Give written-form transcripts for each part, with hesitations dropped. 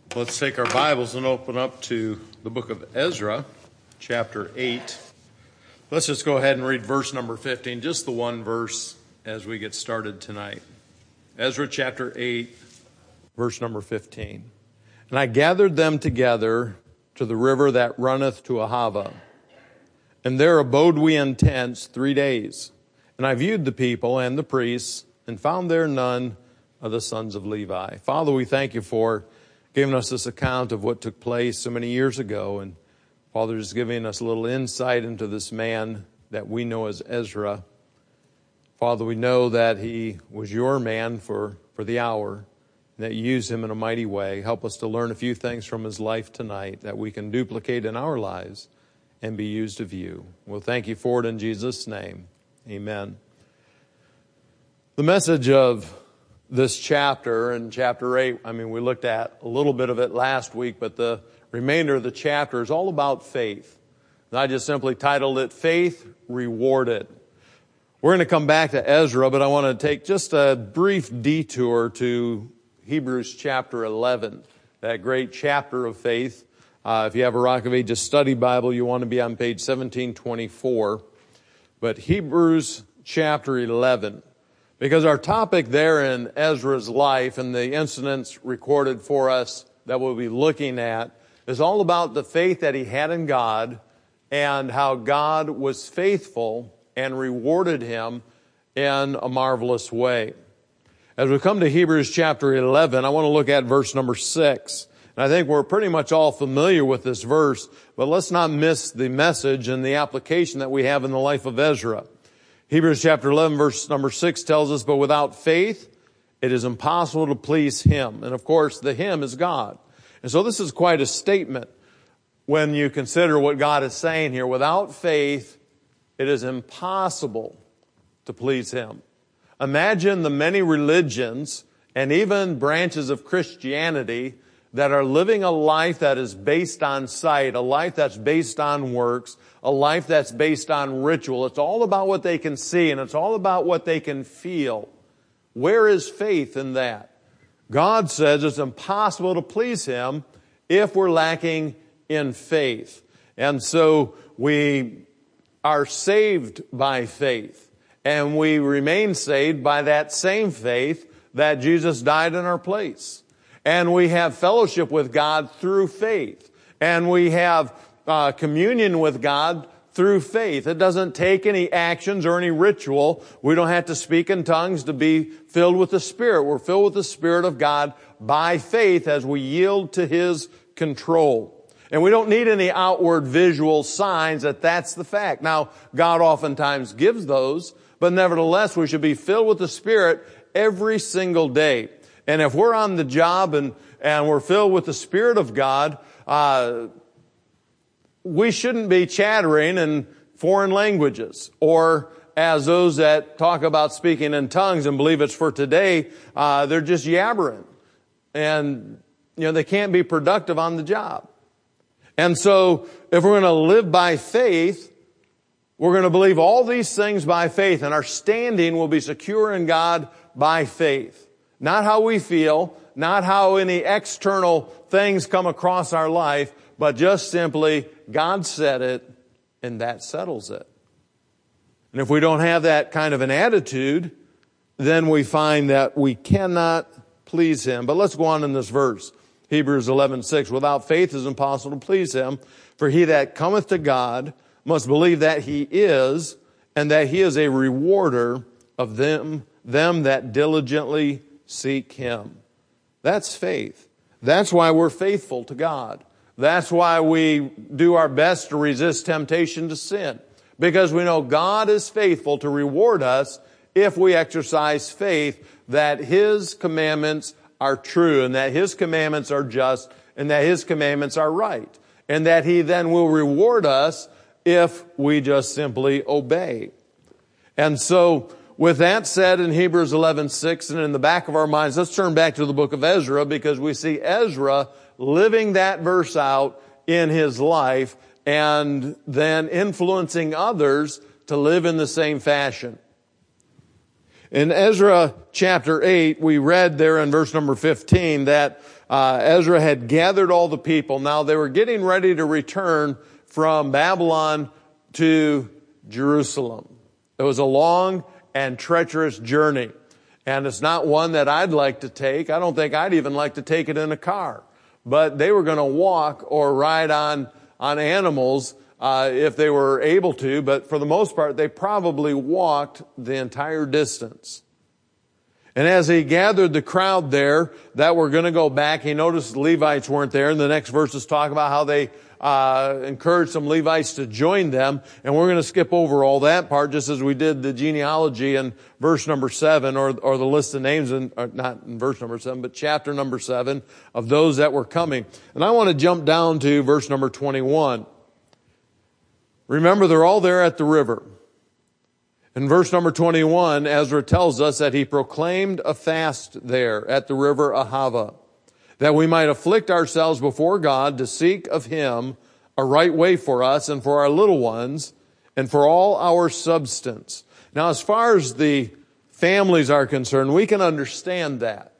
Let's take our Bibles and open up to the book of Ezra, chapter 8. Let's just go ahead and read verse number 15, just the one verse as we get started tonight. Ezra chapter 8, verse number 15. And I gathered them together to the river that runneth to Ahava. And there abode we in tents 3 days. And I viewed the people and the priests, and found there none of the sons of Levi. Father, we thank you for giving us this account of what took place so many years ago. And Father, just giving us a little insight into this man that we know as Ezra. Father, we know that he was your man for the hour, and that you used him in a mighty way. Help us to learn a few things from his life tonight that we can duplicate in our lives and be used of you. We'll thank you for it in Jesus' name. Amen. The message of this chapter, in chapter 8, we looked at a little bit of it last week, but the remainder of the chapter is all about faith. And I just simply titled it, Faith Rewarded. We're going to come back to Ezra, but I want to take just a brief detour to Hebrews chapter 11, that great chapter of faith. If you have a Rock of Ages study Bible, you want to be on page 1724. But Hebrews chapter 11. Because our topic there in Ezra's life and the incidents recorded for us that we'll be looking at is all about the faith that he had in God and how God was faithful and rewarded him in a marvelous way. As we come to Hebrews chapter 11, I want to look at verse number 6. And I think we're pretty much all familiar with this verse, but let's not miss the message and the application that we have in the life of Ezra. Hebrews chapter 11 verse number 6 tells us, but without faith, it is impossible to please him. And of course, the him is God. And so this is quite a statement when you consider what God is saying here. Without faith, it is impossible to please him. Imagine the many religions and even branches of Christianity that are living a life that is based on sight, a life that's based on works, a life that's based on ritual. It's all about what they can see, and it's all about what they can feel. Where is faith in that? God says it's impossible to please him if we're lacking in faith. And so we are saved by faith, and we remain saved by that same faith that Jesus died in our place. And we have fellowship with God through faith. And we have communion with God through faith. It doesn't take any actions or any ritual. We don't have to speak in tongues to be filled with the Spirit. We're filled with the Spirit of God by faith as we yield to his control. And we don't need any outward visual signs that that's the fact. Now, God oftentimes gives those, but nevertheless, we should be filled with the Spirit every single day. And if we're on the job and we're filled with the Spirit of God, we shouldn't be chattering in foreign languages, or as those that talk about speaking in tongues and believe it's for today, they're just yabbering. And, they can't be productive on the job. And so if we're going to live by faith, we're going to believe all these things by faith, and our standing will be secure in God by faith. Not how we feel, not how any external things come across our life, but just simply, God said it, and that settles it. And if we don't have that kind of an attitude, then we find that we cannot please him. But let's go on in this verse. Hebrews 11:6, without faith it is impossible to please him, for he that cometh to God must believe that he is, and that he is a rewarder of them that diligently seek him. That's faith. That's why we're faithful to God. That's why we do our best to resist temptation to sin. Because we know God is faithful to reward us if we exercise faith that his commandments are true, and that his commandments are just, and that his commandments are right. And that he then will reward us if we just simply obey. And so, with that said, in Hebrews 11:6 and in the back of our minds, let's turn back to the book of Ezra, because we see Ezra living that verse out in his life and then influencing others to live in the same fashion. In Ezra chapter 8, we read there in verse number 15 that Ezra had gathered all the people. Now they were getting ready to return from Babylon to Jerusalem. It was a long and treacherous journey. And it's not one that I'd like to take. I don't think I'd even like to take it in a car. But they were going to walk or ride on animals if they were able to. But for the most part, they probably walked the entire distance. And as he gathered the crowd there that were going to go back, he noticed the Levites weren't there. And the next verses talk about how they encouraged some Levites to join them. And we're going to skip over all that part just as we did the genealogy in verse number 7 or the list of names, not in verse number 7, but chapter number 7 of those that were coming. And I want to jump down to verse number 21. Remember, they're all there at the river. In verse number 21, Ezra tells us that he proclaimed a fast there at the river Ahava, that we might afflict ourselves before God to seek of him a right way for us and for our little ones and for all our substance. Now, as far as the families are concerned, we can understand that.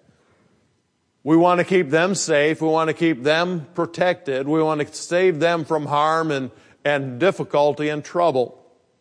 We want to keep them safe. We want to keep them protected. We want to save them from harm and difficulty and trouble.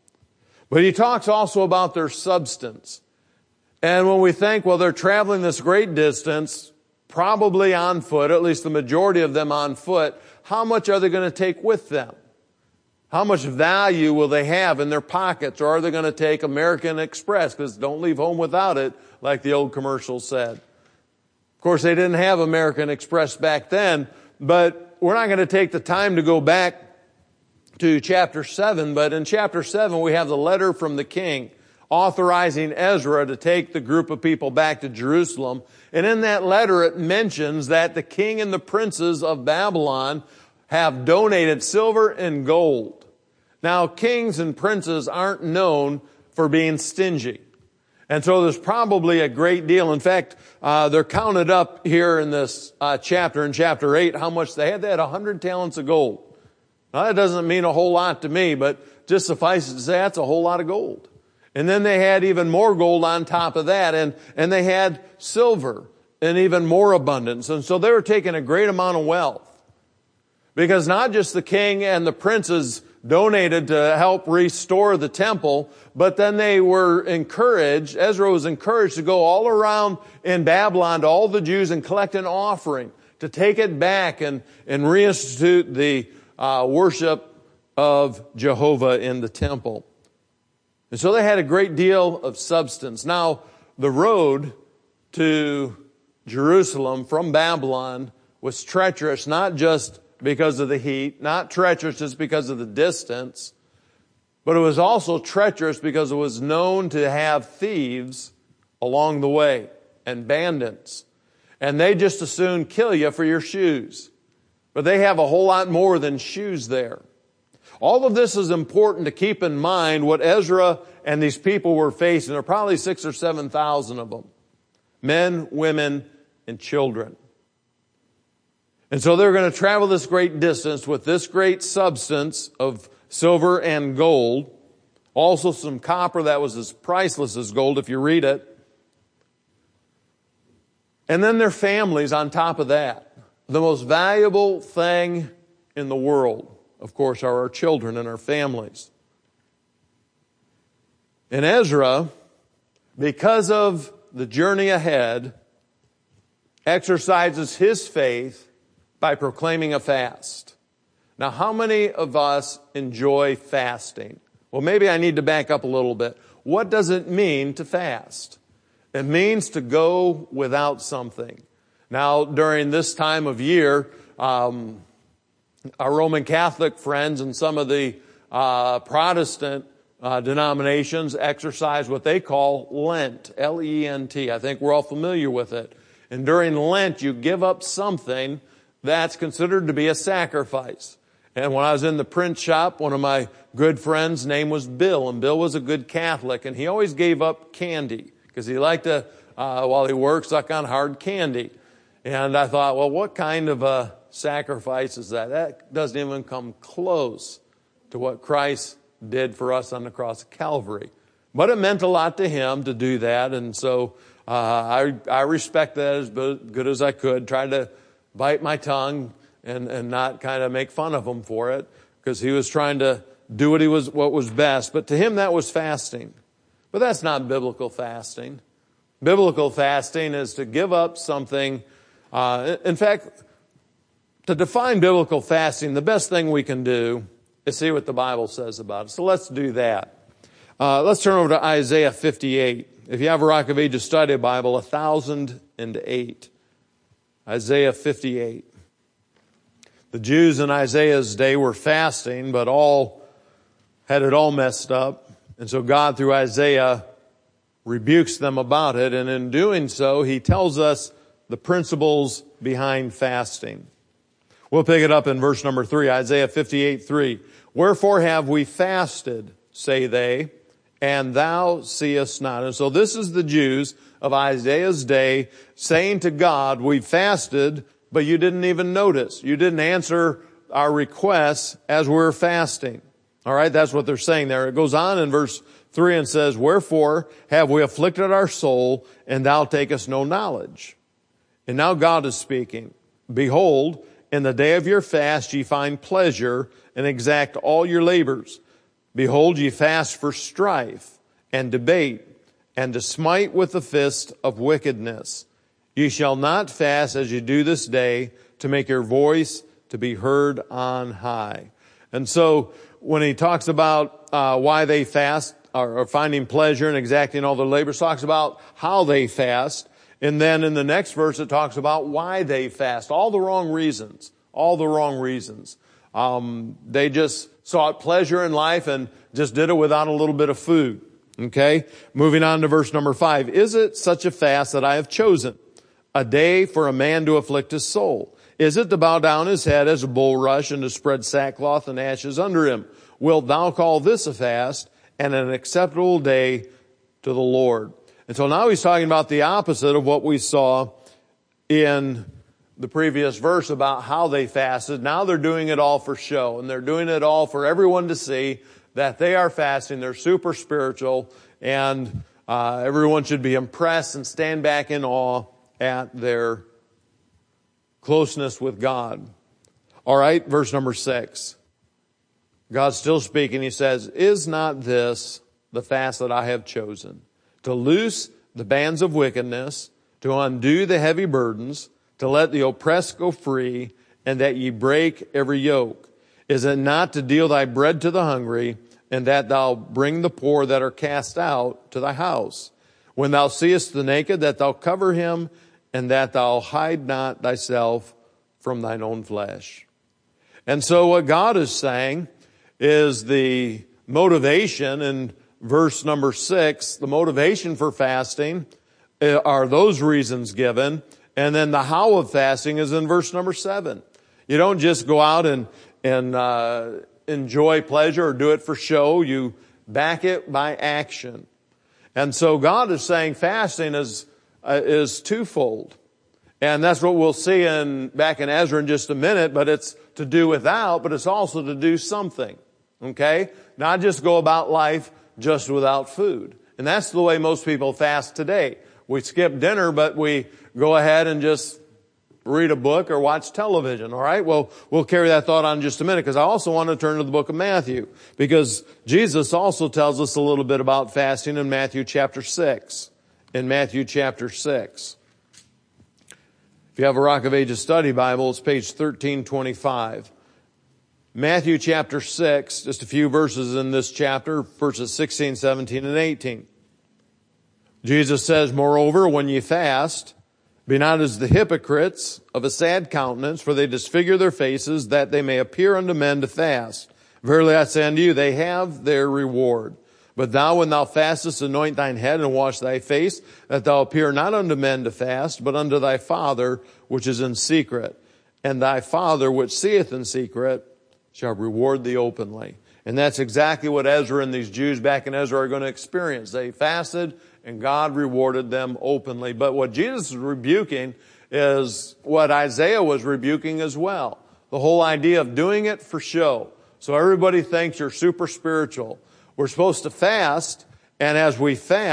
But he talks also about their substance. And when we think, well, they're traveling this great distance, probably on foot, at least the majority of them on foot, how much are they going to take with them? How much value will they have in their pockets? Or are they going to take American Express? Because don't leave home without it, like the old commercial said. Of course, they didn't have American Express back then, but we're not going to take the time to go back to chapter 7, but in chapter 7 we have the letter from the king authorizing Ezra to take the group of people back to Jerusalem. And in that letter it mentions that the king and the princes of Babylon have donated silver and gold. Now, kings and princes aren't known for being stingy. And so there's probably a great deal. In fact, they're counted up here in this chapter, in chapter 8, how much they had. They had 100 talents of gold. Now, that doesn't mean a whole lot to me, but just suffice it to say that's a whole lot of gold. And then they had even more gold on top of that, and they had silver in even more abundance. And so they were taking a great amount of wealth. Because not just the king and the princes donated to help restore the temple, but then they were encouraged, Ezra was encouraged to go all around in Babylon to all the Jews and collect an offering, to take it back and reinstitute the worship of Jehovah in the temple. And so they had a great deal of substance. Now, the road to Jerusalem from Babylon was treacherous, not just because of the heat, not treacherous just because of the distance, but it was also treacherous because it was known to have thieves along the way and bandits. And they just as soon kill you for your shoes. But they have a whole lot more than shoes there. All of this is important to keep in mind what Ezra and these people were facing. There are probably 6,000 or 7,000 of them. Men, women, and children. And so they're going to travel this great distance with this great substance of silver and gold. Also some copper that was as priceless as gold if you read it. And then their families on top of that. The most valuable thing in the world, of course, are our children and our families. And Ezra, because of the journey ahead, exercises his faith by proclaiming a fast. Now, how many of us enjoy fasting? Well, maybe I need to back up a little bit. What does it mean to fast? It means to go without something. Now, during this time of year, our Roman Catholic friends and some of the Protestant denominations exercise what they call Lent, L-E-N-T. I think we're all familiar with it. And during Lent, you give up something that's considered to be a sacrifice. And when I was in the print shop, one of my good friends' name was Bill, and Bill was a good Catholic, and he always gave up candy because he liked to, while he worked, suck on hard candy. And I thought, well, what kind of a sacrifice is that? That doesn't even come close to what Christ did for us on the cross of Calvary. But it meant a lot to him to do that, and so I respect that as good as I could. Tried to bite my tongue and not kind of make fun of him for it, because he was trying to do what was best. But to him, that was fasting. But that's not biblical fasting. Biblical fasting is to give up something. In fact, to define biblical fasting, the best thing we can do is see what the Bible says about it. So let's do that. Let's turn over to Isaiah 58. If you have a Rock of Ages study Bible, 1008. Isaiah 58. The Jews in Isaiah's day were fasting, but had it all messed up. And so God, through Isaiah, rebukes them about it. And in doing so, he tells us the principles behind fasting. We'll pick it up in verse number 3, Isaiah 58:3. Wherefore have we fasted, say they, and thou seest not. And so this is the Jews of Isaiah's day saying to God, we fasted, but you didn't even notice. You didn't answer our requests as we're fasting. All right, that's what they're saying there. It goes on in verse 3 and says, wherefore have we afflicted our soul, and thou takest no knowledge. And now God is speaking. Behold, in the day of your fast ye find pleasure, and exact all your labors. Behold, ye fast for strife, and debate, and to smite with the fist of wickedness. Ye shall not fast as ye do this day, to make your voice to be heard on high. And so, when he talks about why they fast, or finding pleasure and exacting all their labors, talks about how they fast. And then in the next verse, it talks about why they fast. All the wrong reasons. All the wrong reasons. They just sought pleasure in life and just did it without a little bit of food. Okay? Moving on to verse number 5. Is it such a fast that I have chosen? A day for a man to afflict his soul. Is it to bow down his head as a bulrush and to spread sackcloth and ashes under him? Wilt thou call this a fast and an acceptable day to the Lord? And so now he's talking about the opposite of what we saw in the previous verse about how they fasted. Now they're doing it all for show, and they're doing it all for everyone to see that they are fasting. They're super spiritual, and everyone should be impressed and stand back in awe at their closeness with God. All right, verse number 6. God's still speaking. He says, is not this the fast that I have chosen? To loose the bands of wickedness, to undo the heavy burdens, to let the oppressed go free, and that ye break every yoke. Is it not to deal thy bread to the hungry, and that thou bring the poor that are cast out to thy house? When thou seest the naked, that thou cover him, and that thou hide not thyself from thine own flesh. And so what God is saying is the motivation in verse number 6, the motivation for fasting are those reasons given. And then the how of fasting is in verse number 7. You don't just go out and enjoy pleasure or do it for show. You back it by action. And so God is saying fasting is twofold. And that's what we'll see back in Ezra in just a minute, but it's to do without, but it's also to do something. Okay? Not just go about life just without food. And that's the way most people fast today. We skip dinner, but we go ahead and just read a book or watch television. All right? Well, we'll carry that thought on in just a minute, because I also want to turn to the book of Matthew, because Jesus also tells us a little bit about fasting in Matthew chapter 6. In Matthew chapter 6. If you have a Rock of Ages study Bible, it's page 1325. Matthew chapter 6, just a few verses in this chapter, verses 16, 17, and 18. Jesus says, moreover, when ye fast, be not as the hypocrites of a sad countenance, for they disfigure their faces, that they may appear unto men to fast. Verily I say unto you, they have their reward. But thou, when thou fastest, anoint thine head and wash thy face, that thou appear not unto men to fast, but unto thy Father which is in secret. And thy Father which seeth in secret shall reward thee openly. And that's exactly what Ezra and these Jews back in Ezra are going to experience. They fasted and God rewarded them openly. But what Jesus is rebuking is what Isaiah was rebuking as well. The whole idea of doing it for show. So everybody thinks you're super spiritual. We're supposed to fast, and as we fast,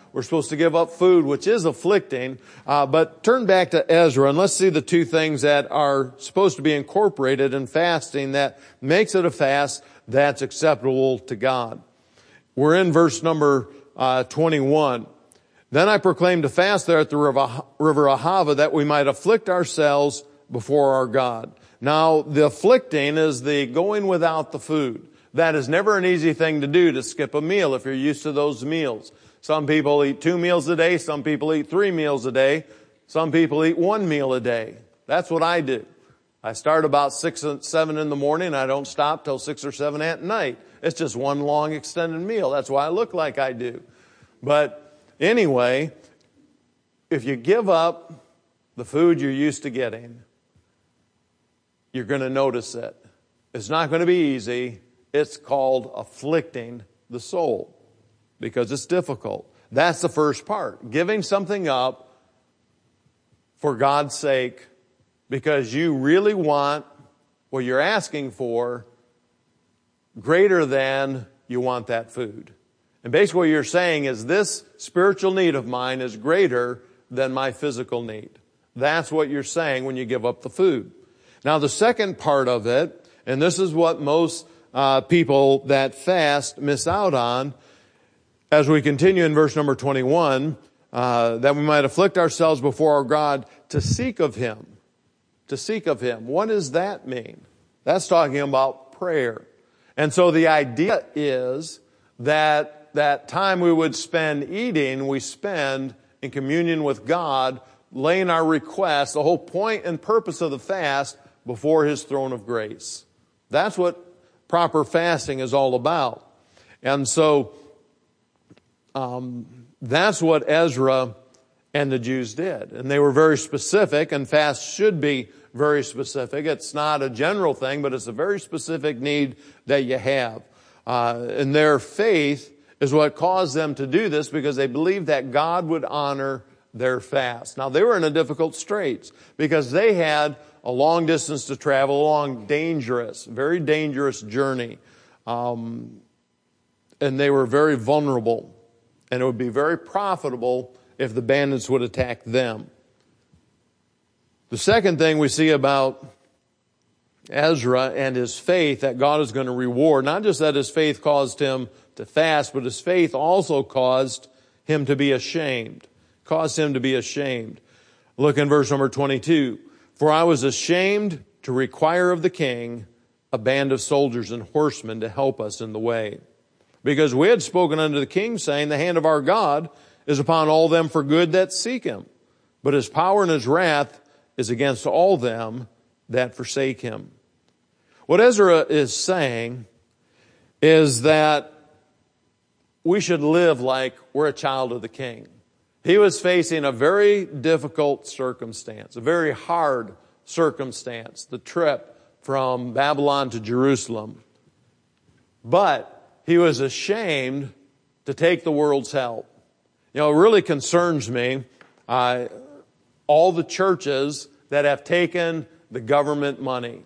We're supposed to give up food, which is afflicting. But turn back to Ezra and let's see the two things that are supposed to be incorporated in fasting that makes it a fast that's acceptable to God. We're in verse number 21. Then I proclaimed a fast there at the river Ahava that we might afflict ourselves before our God. Now, the afflicting is the going without the food. That is never an easy thing to do, to skip a meal if you're used to those meals. Some people eat 2 meals a day. Some people eat 3 meals a day. Some people eat 1 meal a day. That's what I do. I start about 6 or 7 in the morning. I don't stop till 6 or 7 at night. It's just one long extended meal. That's why I look like I do. But anyway, if you give up the food you're used to getting, you're going to notice it. It's not going to be easy. It's called afflicting the soul because it's difficult. That's the first part. Giving something up for God's sake because you really want what you're asking for greater than you want that food. And basically what you're saying is this spiritual need of mine is greater than my physical need. That's what you're saying when you give up the food. Now the second part of it, and this is what most people that fast miss out on, as we continue in verse number 21, that we might afflict ourselves before our God to seek of Him. To seek of Him. What does that mean? That's talking about prayer. And so the idea is that that time we would spend eating, we spend in communion with God, laying our requests, the whole point and purpose of the fast, before His throne of grace. That's what proper fasting is all about. And so that's what Ezra and the Jews did. And they were very specific, and fast should be very specific. It's not a general thing, but it's a very specific need that you have. And their faith is what caused them to do this because they believed that God would honor their fast. Now, they were in a difficult straits because they had a long distance to travel, a long, very dangerous journey. And they were very vulnerable. And it would be very profitable if the bandits would attack them. The second thing we see about Ezra and his faith that God is going to reward, not just that his faith caused him to fast, but his faith also caused him to be ashamed. Caused him to be ashamed. Look in verse number 22. For I was ashamed to require of the king a band of soldiers and horsemen to help us in the way. Because we had spoken unto the king, saying, the hand of our God is upon all them for good that seek Him. But His power and His wrath is against all them that forsake Him. What Ezra is saying is that we should live like we're a child of the king. He was facing a very difficult circumstance, a very hard circumstance, the trip from Babylon to Jerusalem. But he was ashamed to take the world's help. You know, it really concerns me, all the churches that have taken the government money.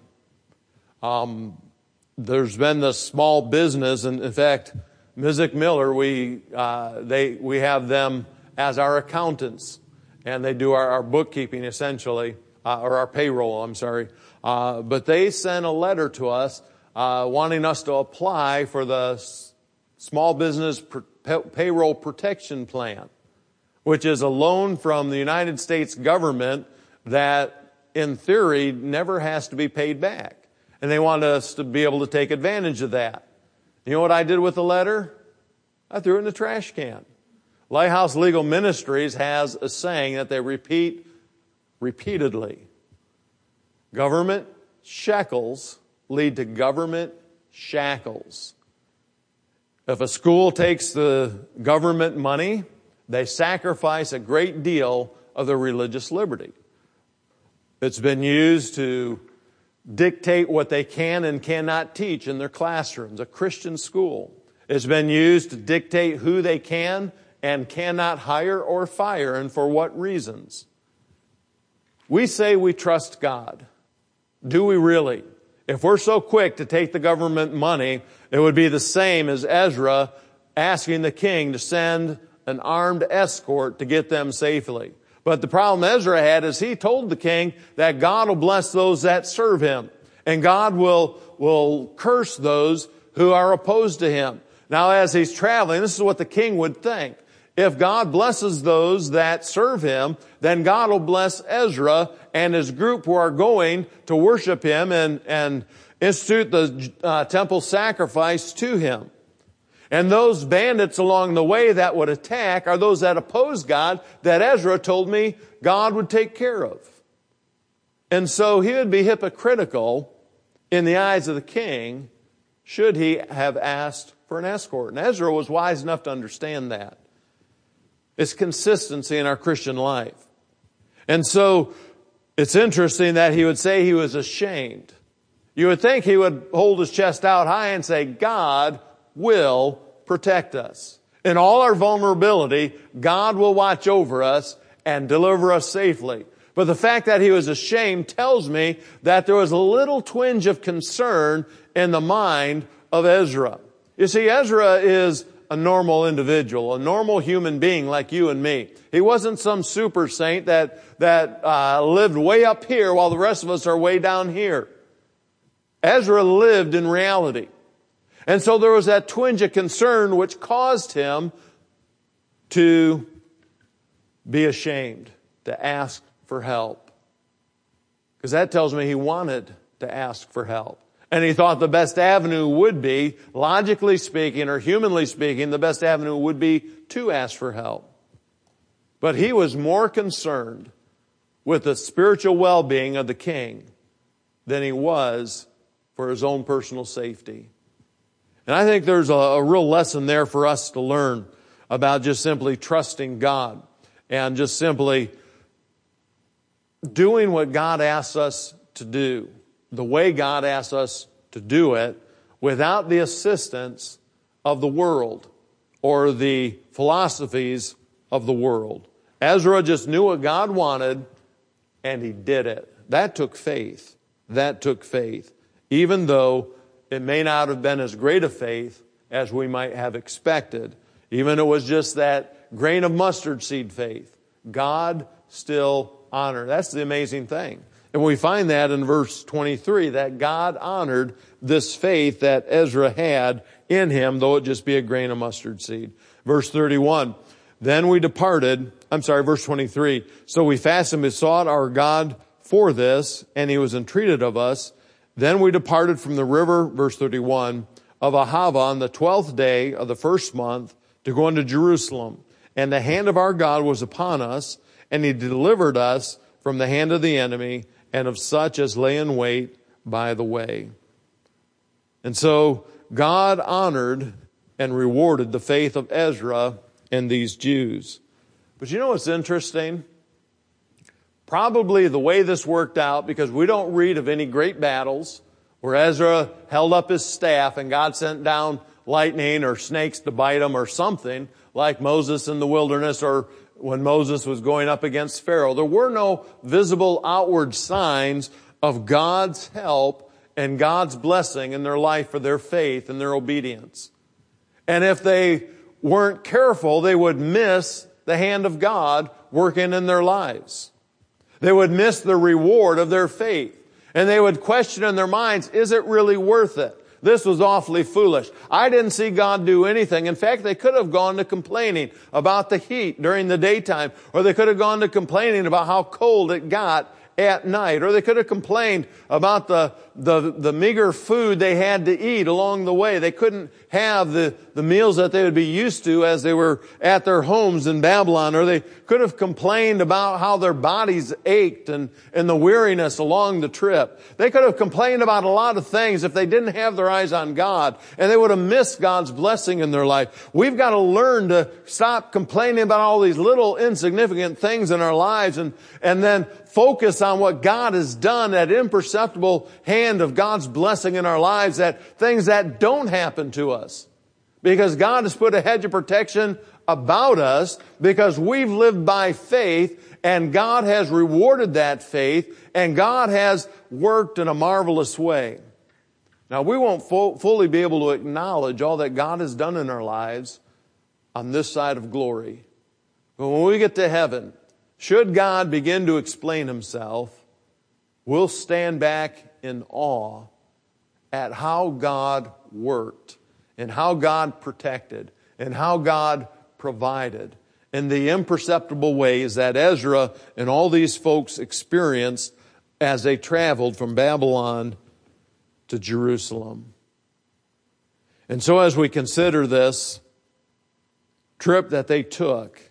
There's been the small business, and in fact, Mizik Miller, we have them as our accountants, and they do our bookkeeping essentially, or our payroll, I'm sorry. But they sent a letter to us wanting us to apply for the Small Business Payroll Protection Plan, which is a loan from the United States government that, in theory, never has to be paid back. And they want us to be able to take advantage of that. You know what I did with the letter? I threw it in the trash can. Lighthouse Legal Ministries has a saying that they repeat repeatedly. Government shekels lead to government shackles. If a school takes the government money, they sacrifice a great deal of their religious liberty. It's been used to dictate what they can and cannot teach in their classrooms, a Christian school. It's been used to dictate who they can and cannot hire or fire and for what reasons. We say we trust God. Do we really? If we're so quick to take the government money, it would be the same as Ezra asking the king to send an armed escort to get them safely. But the problem Ezra had is he told the king that God will bless those that serve him, and God will curse those who are opposed to him. Now, as he's traveling, this is what the king would think. If God blesses those that serve him, then God will bless Ezra and his group who are going to worship him and institute the temple sacrifice to him. And those bandits along the way that would attack are those that oppose God that Ezra told me God would take care of. And so he would be hypocritical in the eyes of the king should he have asked for an escort. And Ezra was wise enough to understand that. It's consistency in our Christian life. And so it's interesting that he would say he was ashamed. You would think he would hold his chest out high and say, God will protect us. In all our vulnerability, God will watch over us and deliver us safely. But the fact that he was ashamed tells me that there was a little twinge of concern in the mind of Ezra. You see, Ezra is a normal individual, a normal human being like you and me. He wasn't some super saint that lived way up here while the rest of us are way down here. Ezra lived in reality. And so there was that twinge of concern which caused him to be ashamed, to ask for help. Because that tells me he wanted to ask for help. And he thought the best avenue would be, logically speaking or humanly speaking, the best avenue would be to ask for help. But he was more concerned with the spiritual well-being of the king than he was for his own personal safety. And I think there's a real lesson there for us to learn about just simply trusting God and just simply doing what God asks us to do, the way God asks us to do it, without the assistance of the world or the philosophies of the world. Ezra just knew what God wanted, and he did it. That took faith. That took faith. Even though it may not have been as great a faith as we might have expected. Even it was just that grain of mustard seed faith. God still honored. That's the amazing thing. And we find that in verse 23, that God honored this faith that Ezra had in him, though it just be a grain of mustard seed. Verse 31, verse 23, so we fasted and besought our God for this, and he was entreated of us. Then we departed from the river, verse 31, of Ahava on the 12th day of the first month to go into Jerusalem. And the hand of our God was upon us, and he delivered us from the hand of the enemy and of such as lay in wait by the way. And so God honored and rewarded the faith of Ezra and these Jews. But you know what's interesting? Probably the way this worked out, because we don't read of any great battles where Ezra held up his staff and God sent down lightning or snakes to bite him or something like Moses in the wilderness or when Moses was going up against Pharaoh. There were no visible outward signs of God's help and God's blessing in their life for their faith and their obedience. And if they weren't careful, they would miss the hand of God working in their lives. They would miss the reward of their faith. And they would question in their minds, is it really worth it? This was awfully foolish. I didn't see God do anything. In fact, they could have gone to complaining about the heat during the daytime, or they could have gone to complaining about how cold it got at night, or they could have complained about the meager food they had to eat along the way. They couldn't have the meals that they would be used to as they were at their homes in Babylon, or they could have complained about how their bodies ached and the weariness along the trip. They could have complained about a lot of things if they didn't have their eyes on God, and they would have missed God's blessing in their life. We've got to learn to stop complaining about all these little insignificant things in our lives and then focus on what God has done, that imperceptible hand of God's blessing in our lives, that things that don't happen to us. Because God has put a hedge of protection about us because we've lived by faith, and God has rewarded that faith, and God has worked in a marvelous way. Now, we won't fully be able to acknowledge all that God has done in our lives on this side of glory. But when we get to heaven, should God begin to explain himself, we'll stand back in awe at how God worked and how God protected and how God provided in the imperceptible ways that Ezra and all these folks experienced as they traveled from Babylon to Jerusalem. And so as we consider this trip that they took,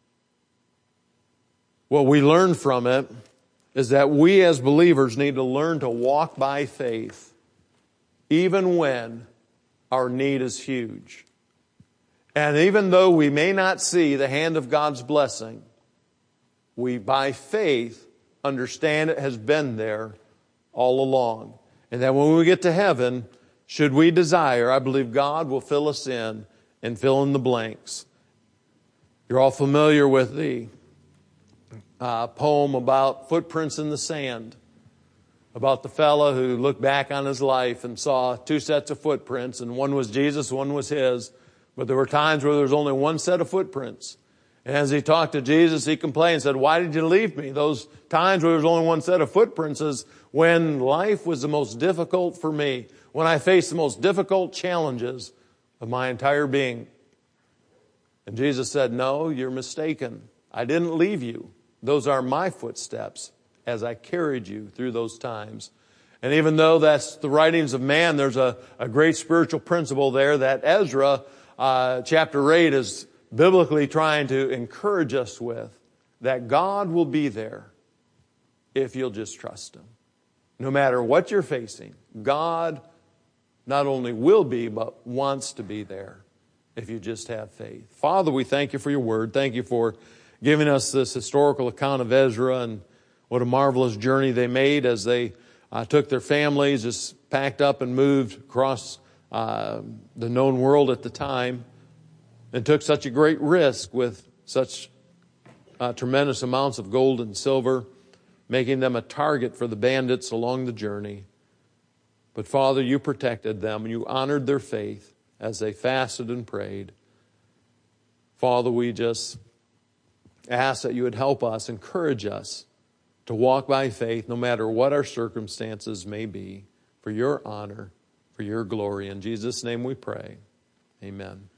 what we learn from it is that we as believers need to learn to walk by faith even when our need is huge. And even though we may not see the hand of God's blessing, we by faith understand it has been there all along. And that when we get to heaven, should we desire, I believe God will fill us in and fill in the blanks. You're all familiar with the poem about footprints in the sand, about the fellow who looked back on his life and saw two sets of footprints, and one was Jesus, one was his. But there were times where there was only one set of footprints. And as he talked to Jesus, he complained and said, "Why did you leave me?" Those times where there was only one set of footprints is when life was the most difficult for me, when I faced the most difficult challenges of my entire being. And Jesus said, "No, you're mistaken. I didn't leave you. Those are my footsteps as I carried you through those times." And even though that's the writings of man, there's a great spiritual principle there that Ezra chapter 8 is biblically trying to encourage us with, that God will be there if you'll just trust him. No matter what you're facing, God not only will be, but wants to be there if you just have faith. Father, we thank you for your word. Thank you for giving us this historical account of Ezra and what a marvelous journey they made as they took their families, just packed up and moved across the known world at the time, and took such a great risk with such tremendous amounts of gold and silver, making them a target for the bandits along the journey. But Father, you protected them, and you honored their faith as they fasted and prayed. Father, we just ask that you would help us, encourage us to walk by faith no matter what our circumstances may be, for your honor, for your glory. In Jesus' name we pray. Amen.